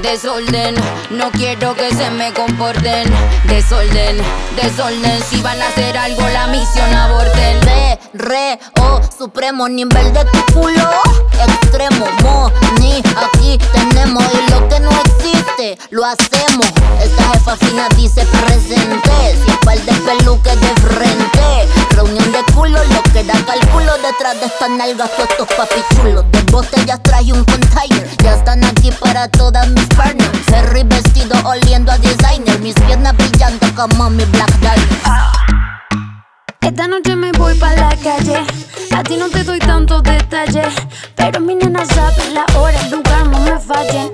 desorden. No quiero que se me comporten. Desorden, desorden. Si van a hacer algo, la misión aborten. Supremo nivel de tu culo. Extremo, ni aquí tenemos. Y lo que no existe, lo hacemos. Esta jefa fina dice presente. Sin par de peluques de frente. Reunión de culo, lo que da cálculo. Detrás de estas nalgas, todos estos papichulos. De botellas traje un container. Ya están aquí para todas mis partners. Ferry vestido oliendo a designer. Mis piernas brillando como mi Black Diamond. Esta noche me voy pa' la calle. A ti no te doy tantos detalles, pero mi nena sabe la hora, el lugar, no me fallen.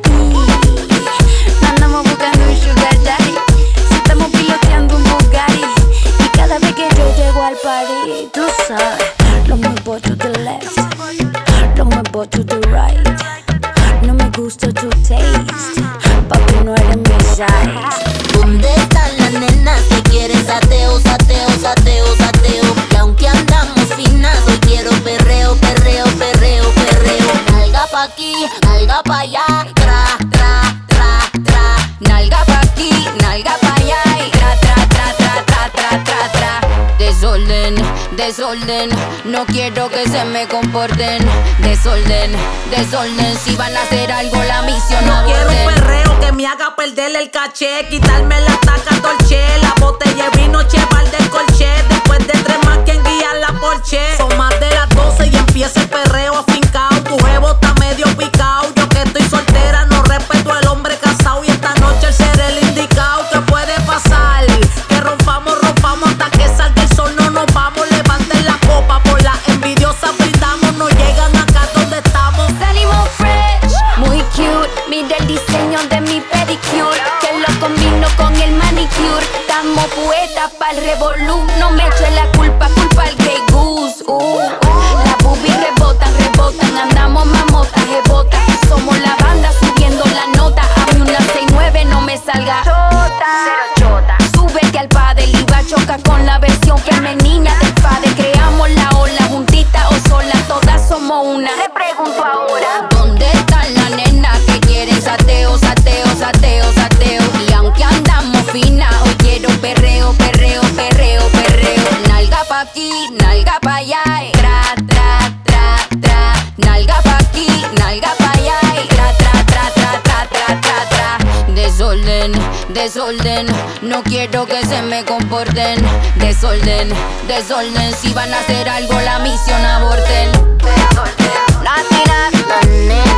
Andamos buscando un sugar daddy. Si estamos piloteando un Bugatti. Y cada vez que yo llego al party, tú sabes, lo muevo to the left, lo muevo to the right. No me gusta tu taste, papi, no eres mi size. ¿Dónde están las nenas que quieren sateo, sateo, sateo, sateo? Y aunque andamos finas, hoy quiero perreo, perreo, perreo, perreo. Nalga pa' aquí, nalga pa' allá, tra, tra, tra, tra. Nalga pa' aquí, nalga pa' allá y tra, tra, tra, tra, tra, tra, tra, tra. Desorden, desorden. No quiero que se me comporten. Desorden, desorden. Si van a hacer algo, la misión no aborten. Quiero un perreo que me haga perder el caché. Quitarme la taca Dolce. La botella de vino cheval del colché. Después de 3 más, quien guía la Porsche. Son más de las 12 y empieza el perreo afincao. Tu jevo está medio picao. Yo que estoy soltera no respeto al hombre casado. Y esta noche el ser el indicado. ¿Qué puede pasar? Que rompamos hasta que salga el sol. No nos vamos, levanten la copa. Por las envidiosas brindamos. No llegan acá donde estamos. Salimos fresh, muy cute. Mira el diseño de mi pedicure, que lo combino con el manicure. Estamos poetas pa'l revolú. No me eche la culpa al Grey Goose. Las boobies rebotan, rebotan. Andamos mamotas, jebotas. Somos la banda subiendo la nota. A mí una 6-9 no me salga chota. Súbete al padel y va a chocar con la versión femenina del padre. Creamos la ola, juntita o sola. Todas somos una. Le pregunto ahora, ¿dónde están las nenas que quieren sateo, sateo, sateo, sateo? Y aunque andamos finas, hoy quiero perreo, perreo, perreo, perreo. Nalga pa' aquí, nalga pa' allá, tra, tra, tra, tra. Nalga pa' aquí, nalga pa' allá, tra, tra, tra, tra, tra, tra, tra, tra. Desorden, desorden. No quiero que se me comporten. Desorden, desorden. Si van a hacer algo, la misión aborten. Latinas, las nenas.